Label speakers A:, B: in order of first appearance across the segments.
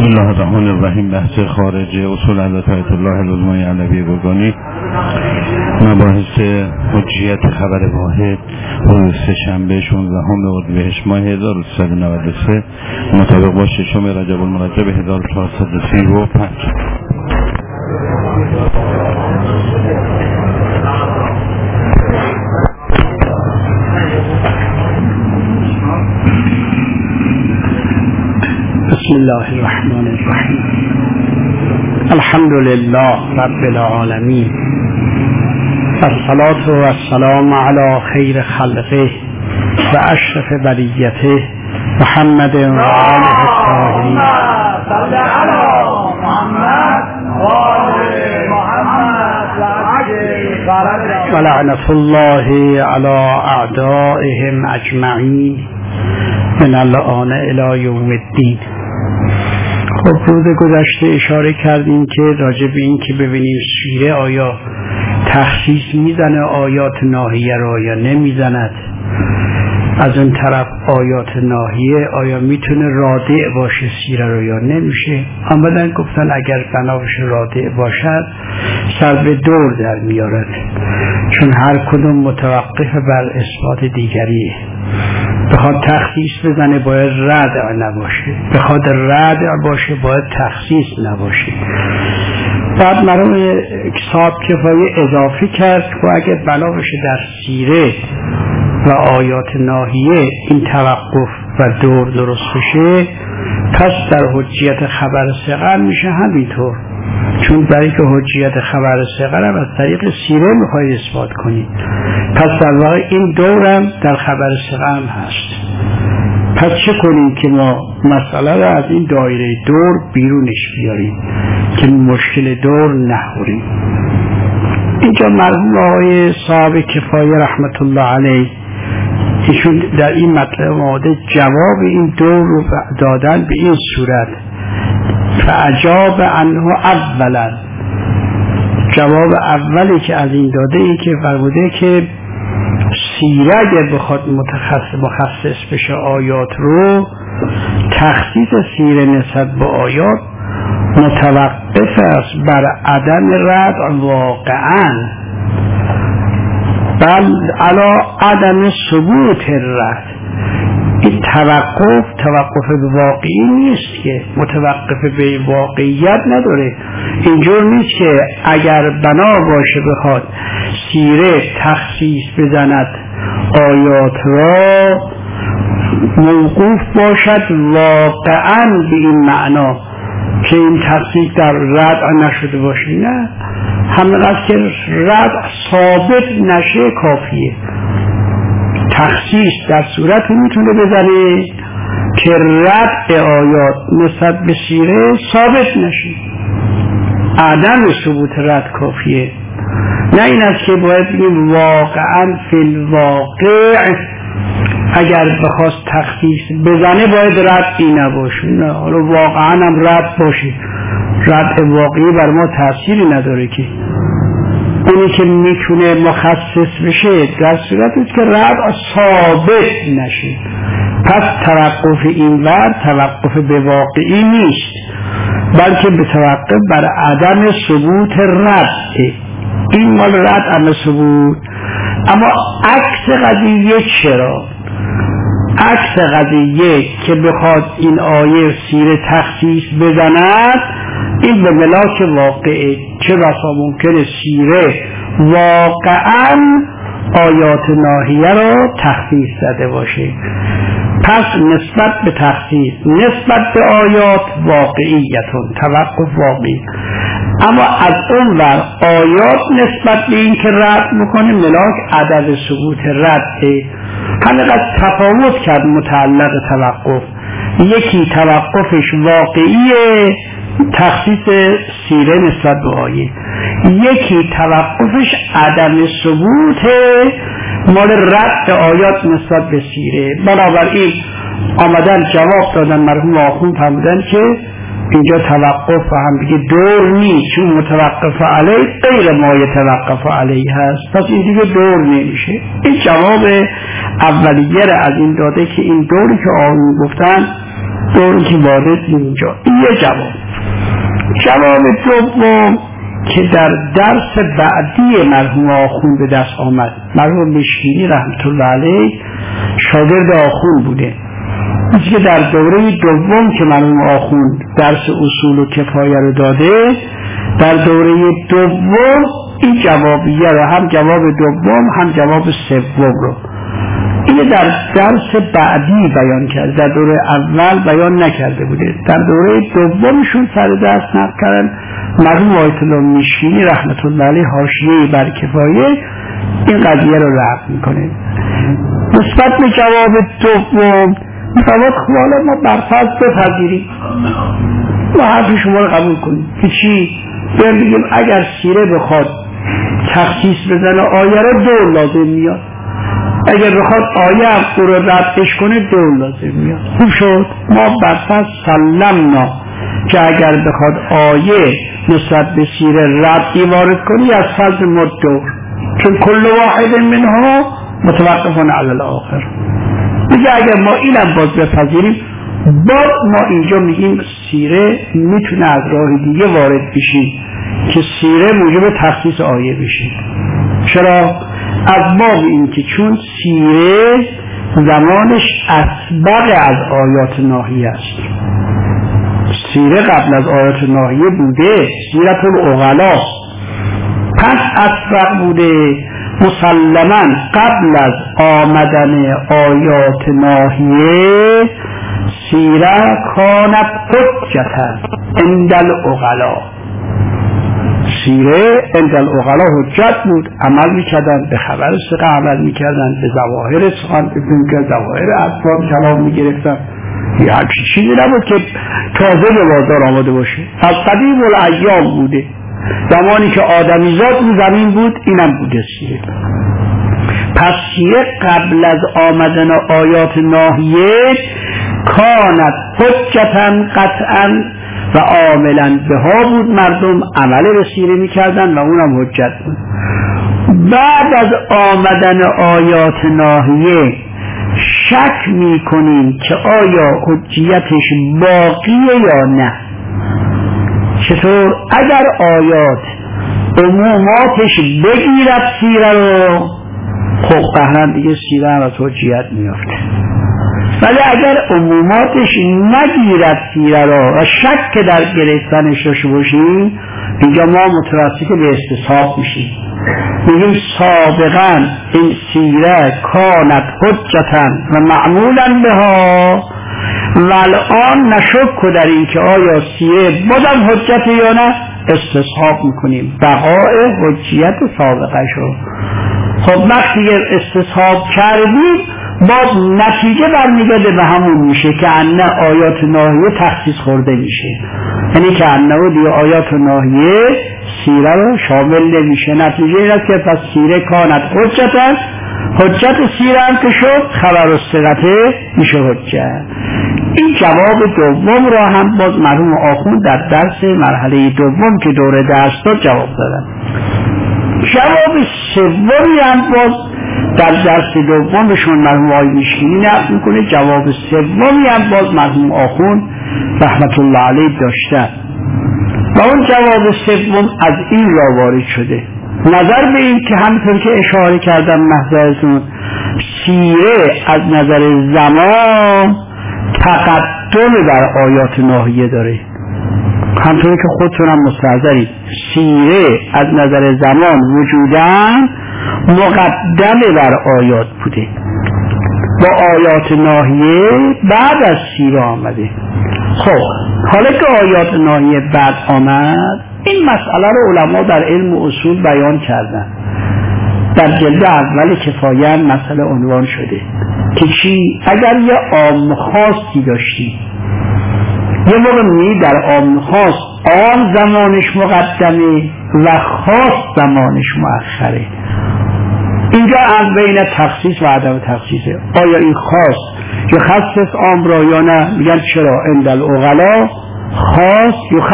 A: بسم الله الرحمن الرحیم. بحث خارج اصول حضرت آیت الله العظمای علوی گرگانی، مباحث حجیت خبر واحد، روز سه‌شنبه 16 اردیبهشت ماه 1393 مطابق با ششم رجب المرجب 1435.
B: بسم الله الرحمن الرحیم. الحمد لله رب العالمین، والصلاة والسلام علی خیر خلقه و اشرف بریته محمد و آله الطاهرین.
C: صل علی محمد و آل محمد
B: و لعنة الله علی اعدائهم اجمعین من الآن الی یوم الدین. خب روز گذشته اشاره کردیم که راجع به این که ببینیم سیره آیا تخصیص میزنه آیات ناهیه رو یا نمیزند، از اون طرف آیات ناهیه آیا میتونه رادع باشه سیره رو یا نمیشه. آمدن گفتن اگر بنابش رادع باشد سر به دور در میارد، چون هر کدوم متوقف بر اثبات دیگریه. بخواد تخصیص بزنه باید ردع نباشه، بخواد ردع باشه باید تخصیص نباشه. بعد مرحوم صاحب کفایه اضافه کرد و اگر بنا بشه در سیره و آیات ناهیه این توقف و دور درست بشه، پس در حجیت خبر صغر میشه همینطور، چون برای که حجیت خبر صغر هم از طریق سیره میخواید اثبات کنید، پس در واقع این دورم در خبر صغر هم هست. پس چه کنیم که ما مسئله را از این دایره دور بیرونش بیاریم که مشکل دور نخوریم. اینجا مرحوم آقای صاحب کفایه رحمت الله علیه ایشون در این مطلب آمده جواب این دور رو دادن به این صورت: فعجاب عنه اولا. جواب اولی که از این داده ای که فرموده که سیره اگر بخواد مخصص بشه آیات رو، تخصیص سیره نسبت به آیات متوقف است بر عدم ردع واقعا، بل علی عدم ثبوت الرد. این توقف به واقعی نیست که متوقف به واقعیت نداره. اینجور نیست که اگر بنا باشه بخواد سیره تخصیص بزند آیات را موقوف باشد واقعا به این معنا که این تخصیص در ردع نشده باشه. نه، همینقدر که ردع ثابت نشه کافیه. تخصیص در صورت میتونه بزنه که ردع آیات نسبت به سیره ثابت نشه، عدم ثبوت رد کافیه. نه این است که باید بگیم واقعا فی الواقع اگر بخواست تخصیص بزنه باید ردی نباشه. نه، حالا واقعا هم رد باشه، رد واقعی بر ما تأثیری نداره که اونی که میتونه مخصص بشه در صورتی که رد ثابت نشه. پس توقف این ور توقف به واقعی نیست، بلکه به توقف بر عدم ثبوت رد. این مال رد عدم ثبوت. اما عکس قضیه چرا؟ عکس قضیه که بخواد این آیه سیره تخصیص بزند، این به ملاک واقعه. چه بسا ممکنه سیره واقعا آیات ناهیه را تخصیص زده باشه، پس نسبت به تخصیص نسبت به آیات واقعیتون توقف واقعی. اما از اون ور آیات نسبت به این که رد میکنه ملاک عدد ثبوت رده. همینقدر تفاوت کرد متعلق توقف. یکی توقفش واقعیه، تخصیص سیره نسبت به آیه، یکی توقفش عدم ثبوت مال رد آیات نسبت به سیره. بنابراین آمدن جواب دادن مرحوم آخوند فرمودن که اینجا توقف و هم دیگه دور نیست، چون متوقف علیه غیر ما یتوقف علیه هست، پس این دیگه دور نمیشه. این جواب اولیه را از این داده که این دوری که آقایون گفتن دور که وارد اینجا. این یه جواب. جواب دوم که در درس بعدی مرحوم آخوند به دست آمد، مرحوم مشکینی رحمت الله علیه شاگرد آخوند بوده، میشه که در دوره دوم که مرحوم آخوند درس اصول و کفایه رو داده، در دوره دوم این جوابیه رو، هم جواب دوم هم جواب سوم رو، این در درس بعدی بیان کرد، در دوره اول بیان نکرده بوده. در دوره دومشون سر درس نقل کردن. مرحوم آیت الله مشکینی رحمت الله علیه حاشیه بر کفایه این قضیه رو رفع میکنه. نسبت به جواب دوم میفرماد خب حالا ما برفرض بپذیریم و حرف شما رو قبول کنیم که چی؟ بگیم اگر سیره بخواد تخصیص بزنه آیه رو دور لازم میاد، اگر بخواد آیه هم او رو ردش کنه دور لازم میاد. خوب شد ما برفرض سلمنا که اگر بخواد آیه نسبت به سیره ردی وارد کنی از فرض مد دور، چون کل واحد منها متوقفون علی الاخر. دیگه اگر ما اینم باز بپذیریم، باز ما اینجا میگیم سیره میتونه از راه دیگه وارد بشیم که سیره موجب تخصیص آیه بشه. چرا؟ از باب این که چون سیره زمانش اسبق از آیات ناهیه است. سیره قبل از آیات ناهیه بوده، سیرت العقلا، پس اسبق بوده. مسلماً قبل از آمدن آیات ناهیه سیره کانت حجتا عند العقلا، سیره عند العقلا حجت بود، عمل میکردن، به خبر ثقه عمل میکردن، به ظواهر سخن به ظواهر اسباب کلام میگرفتن. یه همچین چیزی نبود که تازه به بازار آمده باشه، از قدیم الایام بوده، زمانی که آدمیزاد رو زمین بود اینم بوده سیره. پس سیره قبل از آمدن آیات ناهیه کانت حجتا قطعا و عاملا بها بود، مردم عمل به سیره میکردن و اونم حجت بود. بعد از آمدن آیات ناهیه شک میکنیم که آیا حجیتش باقیه یا نه. چطور؟ اگر آیات عموماتش بگیرد سیره رو، خب قهرن دیگه سیره هم از حجیت میافته. ولی اگر عموماتش نگیرد سیره رو و شک در گرفتنش داشته باشیم، اینجا ما متوسط به استصحاب میشیم، میگیم سابقا این سیره کانت حجتا و معمولا بها و الان نشک در این که آیا سیره بازم حجت یا نه، استصحاب میکنیم بقای حجیت سابقه شو. خب وقتی استصحاب کردیم باز نتیجه برمیگرده به همون میشه که انه آیات ناهیه تخصیص خورده میشه، یعنی که انه دیگه آیات ناهیه سیره رو شامل نمیشه. نتیجه این است که پس سیره کانت حجتا، حجت سیره هم که شد خبر الثقته میشه حجت. این جواب دوم را هم باز مرحوم آخوند در درس مرحله دوم که دوره درس داد جواب دادن. جواب سومی هم باز در درس دومشون مرحوم آقای مشکینی نقل میکنه، جواب سومی هم باز مرحوم آخوند رحمت الله علیه داشتن و اون جواب سوم از این را وارد شده. نظر به این که همینطور که اشاره کردم محضرتون، سیره از نظر زمان تقدم بر آیات ناهیه داره، همطوری که خودتونم مستحضرید. سیره از نظر زمان وجودن مقدم بر آیات بوده، با آیات ناهیه بعد از سیره آمده. خب حالا که آیات ناهیه بعد آمد، این مسئله رو علما در علم و اصول بیان کردن. در جلد اول کفایه مسئله عنوان شده که چی؟ اگر یه عام خاصی داشتی، یه موقع می در عام خاص عام زمانش مقدمه و خاص زمانش مؤخره. اینجا از بین تخصیص و عدم تخصیصه. آیا این خاص یخصص عام را یا نه؟ میگن چرا؟ عند العقلا خاص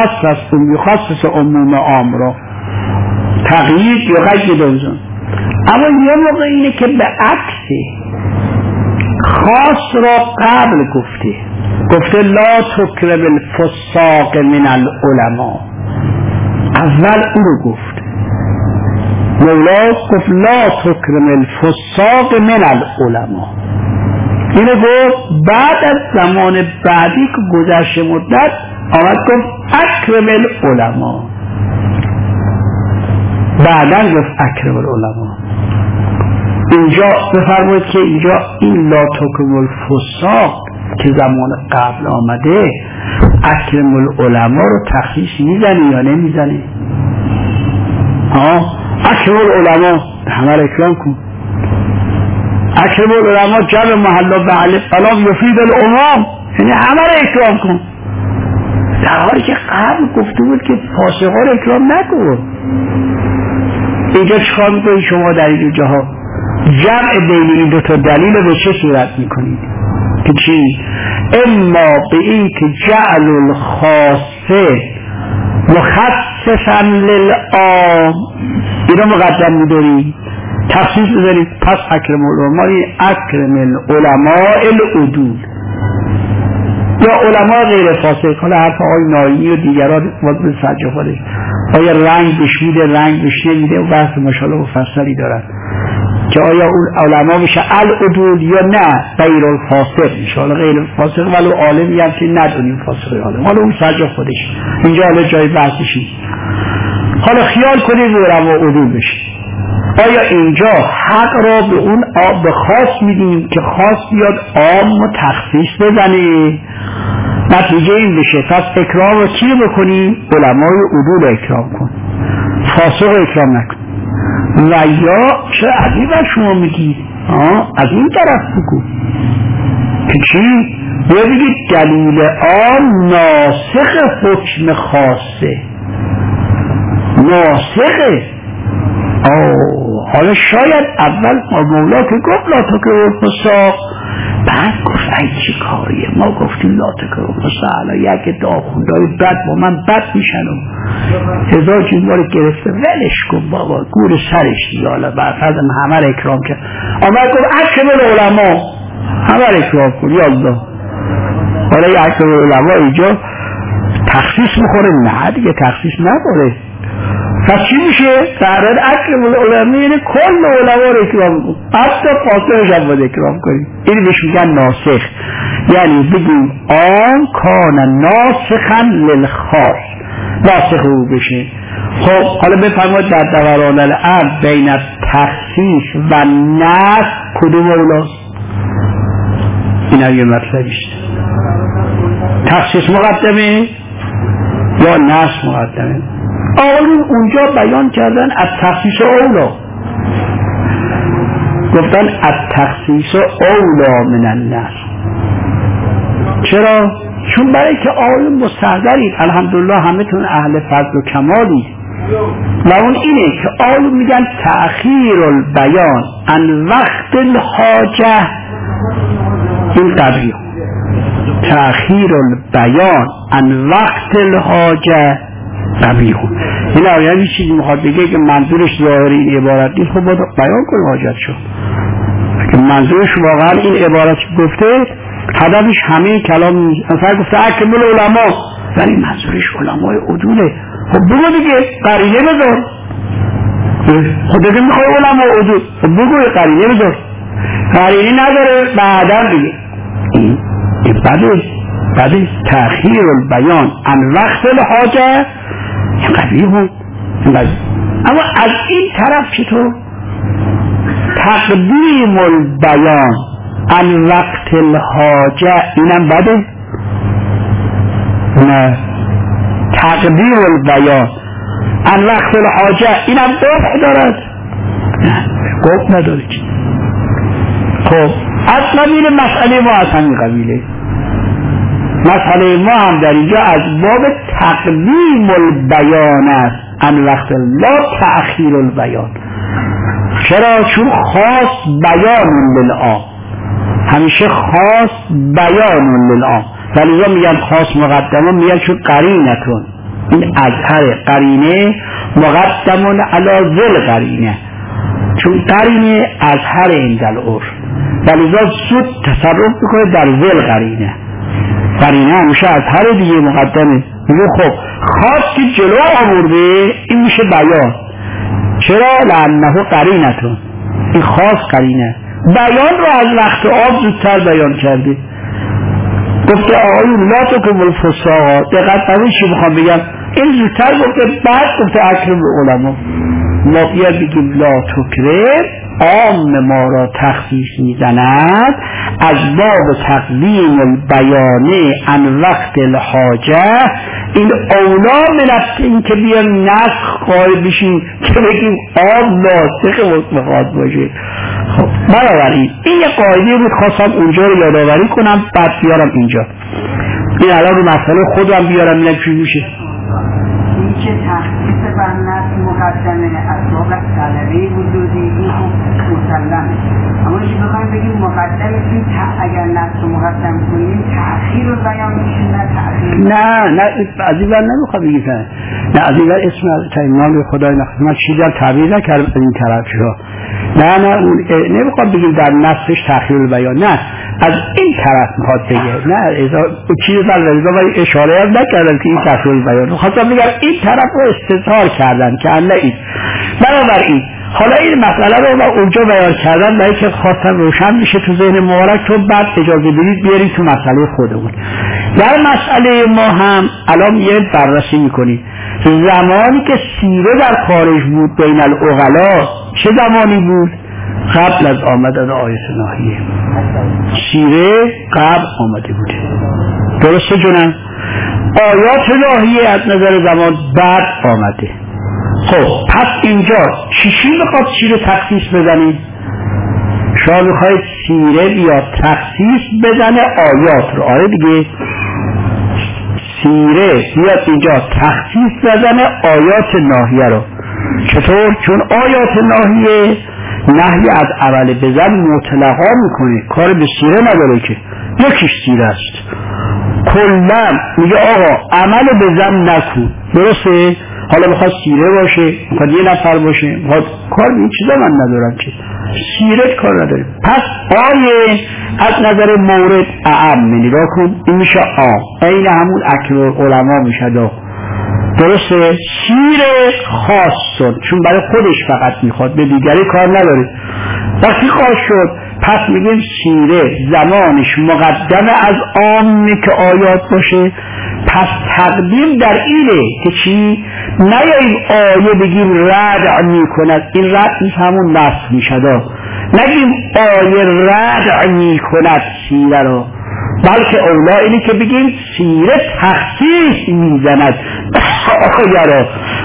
B: یخصص عموم عام را، تغییر یقید دوزن. اما یه موقع اینه که به عکس خاص را قبل گفته، گفته لا تکرم الفساق من العلماء. اول او رو گفت مولا، گفت لا تکرم الفساق من العلماء. اینو گفت بعد از زمان بعدی که گذشت مدت آمد گفت اکرم العلماء. بعدن گفت اکرم العلماء. اینجا بفرمایید که اینجا این لا تکرم الفساق که زمان قبل آمده اکرم العلماء رو تخصیص میزنی یا نمیزنی؟ اکرم العلماء همه رو اکرام کن. اکرم العلماء جمع محلا به الف فلام یفید العموم، یعنی همه رو اکرام کن، در حالی که قبل گفته بود که فاسقا رو اکرام نکن. اینجا چکار میکنید شما در این جاها؟ جمع بین این دوتا دلیل رو به چه صورت میکنید؟ که چی؟ اما به این که جعل الخاصه مخصصا للعام، این رو مقدم میدارید، تخصیص بذارید. پس اکرم العلماء اکرم العلماء العدول یا علماء غیر فاسق. حالا حرف آقای نایی و دیگران مطلب سجافاده آیا رنگ بشمیده رنگ بشنمیده و بحث ماشاءالله مفصلی دارد که آیا اون علما میشه العدول یا نه غیر الفاسق میشه. حالا غیر الفاسق ولو عالمی هم که ندونیم فاسق عالم، حالا اون سجا خودش اینجا حالا جای بحثشی. حالا خیال کنید علما عدول بشه. آیا اینجا حق را به اون به خاص میدیم که خاص بیاد عام و تخصیص بزنه؟ نتیجه این بشه پس اکرام رو چی بکنی؟ علمای عدول اکرام کن، فاسق اکرام نکن. و یا چه عجیبه شما میگید از این طرف بگو که چی؟ یا بگید دلیل عام ناسخ حکم خاصه، ناسخه. حالا شاید اول مولا که گفت لا تکرم الفساق، بعد گفت ای چی کاریه، ما گفتیم لا تکرم الفساق، حالا یک داخوندهای بد با من بد میشن و هزار چیز ما رو گرفته، ولش کن بابا گور سرش دیگه. حالا بعد از همه رو اکرام کرد، آمد گفت اکرم العلماء، همه رو اکرام کن یا الله. حالا یک اکرم العلماء اینجا تخصیص میخوره؟ نه دیگه تخصیص نداره. پس چی میشه؟ قرار اکرم العلماء یعنی کل علما رو اکرام کن، حتی فاسقش هم باید اکرام کنی. این بهش میگن ناسخ، یعنی بگیم آن کان ناسخا للخاص، ناسخ او بشه. خب حالا بفرمایید در دوران الامر بین تخصیص و نسخ کدوم اولاست؟ این هم یه مطلبیست. تخصیص مقدمه یا نسخ مقدمه؟ آقایون اونجا بیان کردن از تخصیص اولا، گفتن از تخصیص اولا من النسخ. چرا؟ چون برای که آقایون مستحضرید الحمدلله همه تون اهل فضل و کمالید و اون اینه که آقایون میگن تأخیر البیان عن وقت الحاجه، این قضیه تأخیر البیان عن وقت الحاجه قبیحون. این آیه یه چیزی میخواد بگه که منظورش ظاهری این عبارت نیست، خب باید بیان کنیم حاجت شد. اگه منظورش واقعا این عبارت گفته هدفش همه کلام نیست، مثلا گفته اکرم العلماء ولی منظورش علمای عدوله، خب بگو دیگه قرینه بذار. خب دیگه میخوای علمای عدول، خب بگو قرینه بذار، قرینه نداره بعدا دیگه این بده تأخیر البیان عن وقت الحاجه قبیح بود. اما از این طرف چطور؟ تقدیم البیان عن وقت الحاجه اینم بده؟ نه، تقدیم البیان عن وقت الحاجه اینم قبح دارد؟ نه قبح نداره. خب از قبیل مسئله ما از همین قبیله، مسئله ما هم در اینجا از باب تقدیم البیان است عن وقت لا تأخیر البیان. چرا؟ چون خاص بیان للعام، همیشه خاص بیان للعام، ولی میگن خاص مقدمه، میگن چون قرینتون، این اظهر قرینه مقدمون علی ذل قرینه، چون قرینه اظهر این دل عرف، ولی زود تصرف میکنه در ذل قرینه. قرینه همیشه از هر دیگه مقدمه. میگه خب خاص که جلو آورده این میشه بیان. چرا؟ لانه قرینتون، این خاص قرینه. بیان رو از وقت آب زودتر بیان کرده. گفته آقایون لا تکرهوا الفساق، دقت کنید چی میخوام بگم. این زودتر گفته، بعد گفته اکرم العلماء. ما بیاد بگیم لا تکره عام ما را تخصیص میزند از باب تقدیم البیانه عن وقت الحاجه. این اولا من این که بیان نسخ قائل بشیم که بگیم آب ناسخ مخاط باشه. خب بنابراین این یه قاعده بود، خواستم اونجا رو یادآوری کنم بعد بیارم اینجا. این الان رو مسئله خودم بیارم اینم چی میشه.
D: این که تخصیص بر نسخ مقدمه اسباب طلبه وجودی این خوب مسلمه، اما که بخوایم بگیم مقدمه این اگر نسخ مقدم کنیم تأخیر رو بیان میشه نه تأخیر.
B: نه از این ور نمیخوام بگیم، نه از این ور اسم تایمال خدای نخواست من چیزی هم تعبیر نکردم از این طرف شو. نه نمیخوام بگیم در نسخش تأخیر بیان، نه از این طرف میخواد بگه. نه چیزی در رضا باید اشاره هم نکردم که این تأخیر بیان، خواستم بگم این طرف رو استظهار کردن که نه این. بنابراین حالا این مسئله رو ما اونجا بیان کردن برای که خواستم روشن میشه تو ذهن مبارک، تو بعد اجازه بدید بیارید تو مسئله خودمون. در مسئله ما هم الان یه بررسی میکنیم. زمانی که سیره در خارج بود بین العقلا چه زمانی بود؟ قبل از آمدن آیت ناهیه. سیره قبل آمده بوده، درسته جونم؟ آیات ناهیه از نظر زمان بعد آمده. خب پس اینجا چی میخواد سیره تخصیص بزنید؟ شما میخواید سیره بیا تخصیص بزنه آیات رو. آره دیگه، سیره بیاد اینجا تخصیص بزنه آیات ناهیه رو. چطور؟ چون آیات ناهیه نهی از عمل بزن مطلقا میکنه، کار به سیره نداره که یکیش سیره است. کلن میگه آقا عمل بزن نکن، درسته؟ حالا میخواد سیره باشه، میخواد یه نفر باشه، میخواد کار این چیزا من ندارم که سیره کار نداره. پس آیه از نظر مورد اعم نگاه کن، این میشه این همون اکبر علما میشه دا. درسته؟ سیره خاص چون برای خودش فقط میخواد، به دیگری کار نداره. وقتی خاص شد پس میگیم سیره زمانش مقدمه از عامه که آیات باشه. پس تقدیم در اینه که چی؟ نیاییم آیه بگیم رد میکند، این رد نیست همون نسخ میشد. نگیم آیه رد میکند سیره رو، بلکه اولا اینه که بگیم سیره تخصیص میزند آیه رو.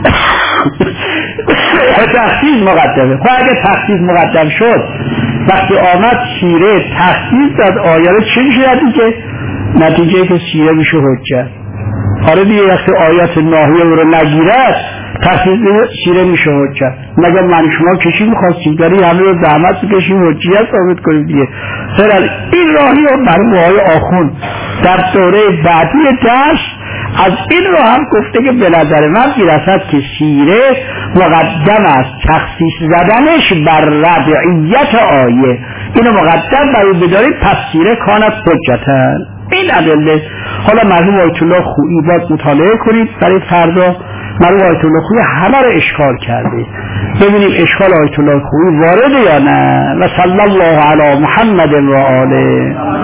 B: تخصیص مقدمه. خب اگه تخصیص مقدم شد وقتی آمد سیره تخصیص داد آیه رو چی میشه نتیجه؟ نتیجه که سیره میشه حجت. آره دیگه وقتی آیات ناهیه رو نگیرد تخصیص سیره میشه حجت. مگر من شما کشی میخواستیم داری همه رو زحمت بکشیم حجیت ثابت کنیم دیگه. فرال این راهی رو برای آقای آخوند در دوره بعدی درس از این رو هم گفته که به نظر من میرسد که سیره مقدم است تخصیص زدنش بر ربعیت آیه، اینو مقدم برای بدارید، پس سیره کانت حجتن. این ادله حالا مرحوم آیت الله خویی باید مطالعه کنید برای فردا. مرحوم آیت الله خویی همه رو اشکال کرده، ببینیم اشکال آیت الله خویی وارده یا نه. و صلی الله علی محمد و آله.